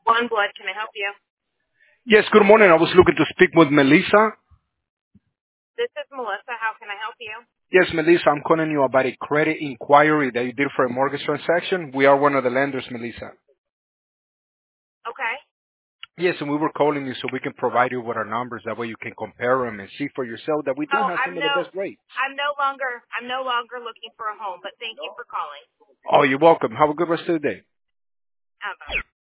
One Blood, can I help you? Yes, good morning. I was looking to speak with Melissa. This is Melissa. How can I help you? Yes, Melissa, I'm calling you about a credit inquiry that you did for a mortgage transaction. We are one of the lenders, Melissa. Okay. Yes, and we were calling you so we can provide you with our numbers. That way you can compare them and see for yourself that we do Oh, have some of the best rates. I'm no longer looking for a home, but thank you for calling. Oh, you're welcome. Have a good rest of the day. Bye.